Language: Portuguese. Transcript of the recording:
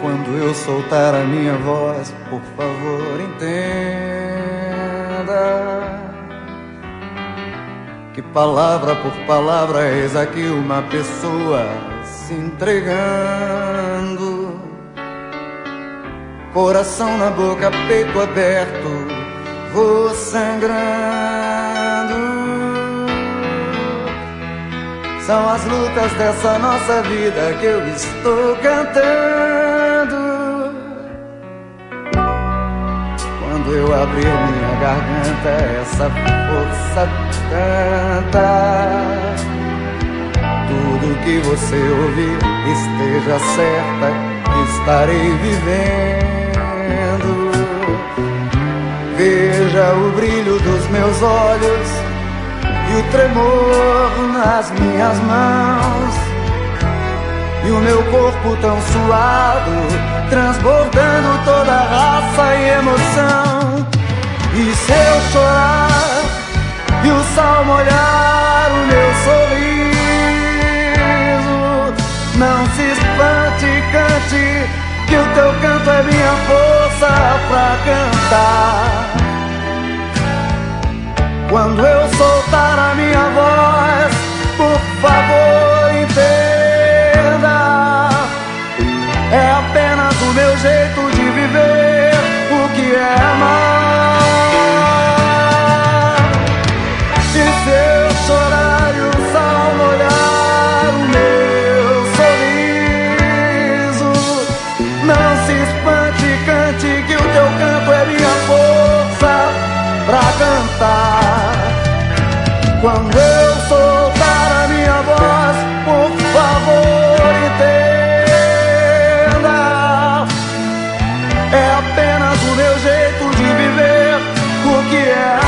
Quando eu soltar a minha voz, por favor, entenda que palavra por palavra eis aqui uma pessoa se entregando, coração na boca, peito aberto, vou sangrando. São as lutas dessa nossa vida que eu estou cantando. Quando eu abrir minha garganta, essa força tanta, tudo que você ouvir esteja certa que estarei vivendo. Veja o brilho dos meus olhos e o tremor nas minhas mãos, e o meu corpo tão suado, transbordando toda a raça e emoção. E se eu chorar e o sol molhar o meu sorriso, não se espante, cante, que o teu canto é minha força pra cantar. Quando eu soltar a minha voz, por favor, entenda, é apenas o meu jeito de viver o que é amar. E se eu chorar e o sol molhar o meu sorriso, não se espante, cante, que o teu canto é minha força pra cantar. Quando eu soltar a minha voz, por favor, entenda, é apenas o meu jeito de viver o que é